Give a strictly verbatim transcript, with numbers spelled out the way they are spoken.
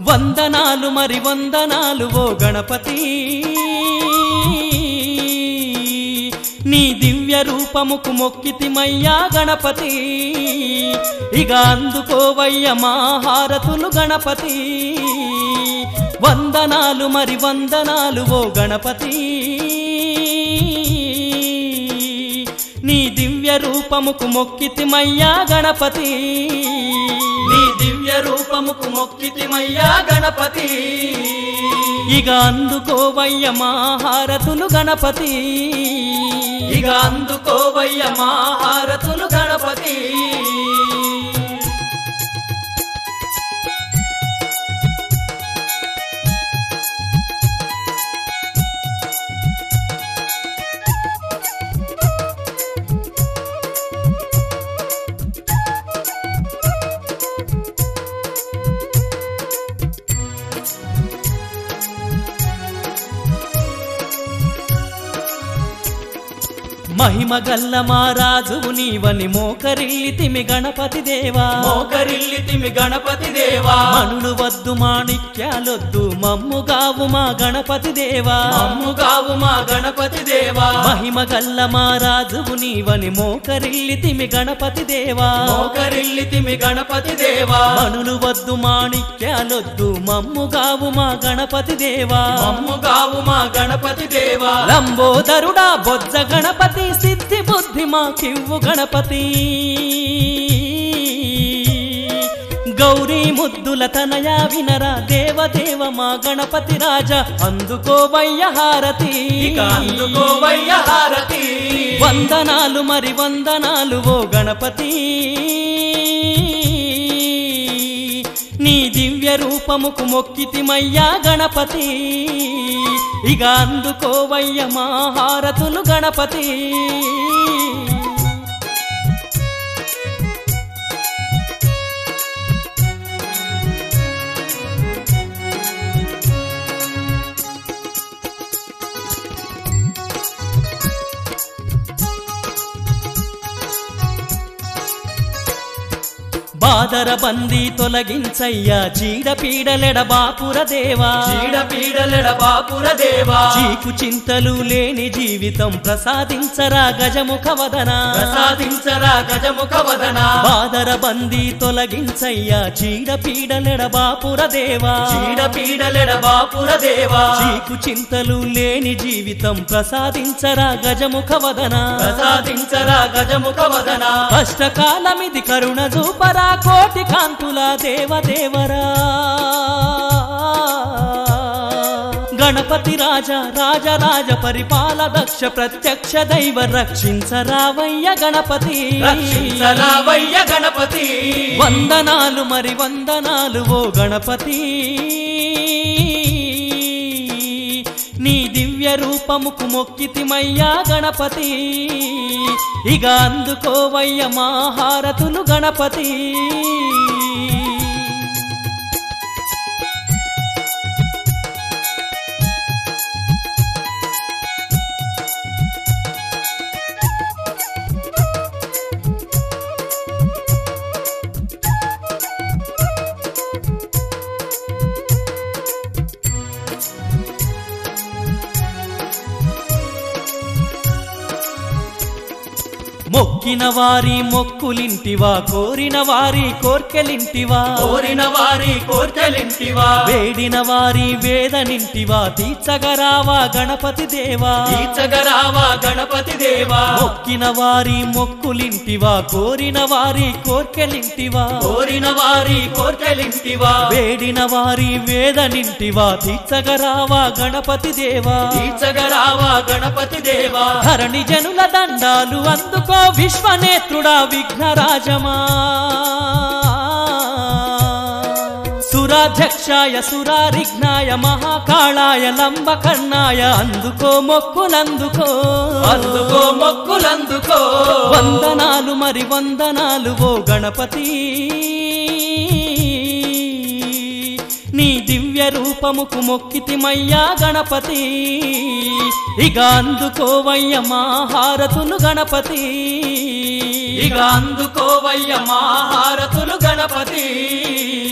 వందనాలు మరి వందనాలు ఓ గణపతి నీ దివ్య రూపముకు మొక్కితిమయ్యా గణపతి ఇక అందుకోవయ్య మా హారతులు గణపతి వందనాలు మరి వందనాలు ఓ గణపతి నీ దివ్య రూపముకు మొక్కితిమయ్యా గణపతి నీ దివ్య రూపముకు మొక్కితిమయ్యా గణపతి ఇక అందుకోవయ్య మా హారతులు గణపతి ఇక అందుకోవయ్య మా హారతులు గణపతి మహిమ గల్ల మా రాజువు నీవని మోకరిల్లితిమి గణపతి దేవా మోకరిల్లితిమి గణపతి దేవా మనులు వద్దు మాణిక్యాలొద్దు మమ్ముగావు మా గణపతి దేవా మమ్ముగావు మా గణపతి దేవా మహిమ గల్ల మా రాజువు నీవని మోకరిల్లితిమి గణపతి దేవా మోకరిల్లితిమి గణపతి దేవా మనులు వద్దు మాణిక్యాలొద్దు మమ్ముగావు మా గణపతి దేవా మమ్ముగావు మా గణపతి దేవా లంబోదరుడా బొజ్జ గణపతి సిద్ధి బుద్ధి మా కివ్వు గణపతి గౌరీ ముద్దుల తనయ వినరా దేవదేవ మా గణపతి రాజా అందుకోవయ్య హారతి అందుకోవయ్య హారతి వందనాలు మరి వందనాలు ఓ గణపతి నీ దివ్య రూపముకు మొక్కితిమయ్యా గణపతి ఇక అందుకోవయ్య మా హారతులు గణపతి బాదర బందీ తొలగించయ్యా చీడ పీడలెడ బాపుర దేవా చీడ పీడలెడ బాపుర దేవా చీకు చింతలు లేని జీవితం ప్రసాదించరా గజముఖ వదన ప్రసాదించరా గజముఖ వదన బాదర బందీ తొలగించయ్యా చీడ పీడలెడ బాపుర దేవా చీడ పీడలెడ బాపుర దేవా చీకు చింతలు లేని జీవితం ప్రసాదించరా గజముఖ వదన ప్రసాదించరా గజముఖ వదన కష్టకాలమిది కరుణ చూపరా కోటి కాంతుల దేవదేవరా గణపతి రాజా రాజరాజ పరిపాల దక్ష ప్రత్యక్ష దైవ రక్షించరావయ్య గణపతి రక్షించరావయ్య గణపతి వందనాలు మరి వందనాలు ఓ గణపతి నీ దివ్య రూపముకు మొక్కితిమయ్యా గణపతి ఇక అందుకోవయ్య మా హారతులు గణపతి మొక్కిన వారి మొక్కులింటివా కోరిన వారి కోర్కెలింటివా కోరిన వారి కోర్కెలింటివా వేడిన వారి వేదనింటివా తీర్చగరావా గణపతి దేవా తీర్చగరావా గణపతి దేవా మొక్కిన వారి మొక్కులింటివా కోరిన వారి కోర్కెలింటివా కోరిన వారి కోర్కెలింటివా వేడిన వారి వేదనింటివా తీర్చగరావా గణపతి దేవా తీర్చగరావా గణపతి దేవా ధరణి జనుల దండాలు అందుకో విశ్వనేత్రుడా విఘ్నరాజమా సురాధ్యక్షాయ సురారిఘ్నాయ మహాకాళాయ లంబకర్ణాయ అందుకో మొక్కులందుకో అందుకో మొక్కులందుకో వందనాలు మరి వందనాలు ఓ గణపతి నీ దివ్య రూపముకు మొక్కితిమయ్యా గణపతి ఇక అందుకోవయ్య మా హారతులు గణపతి ఇక అందుకోవయ్య మా హారతులు గణపతి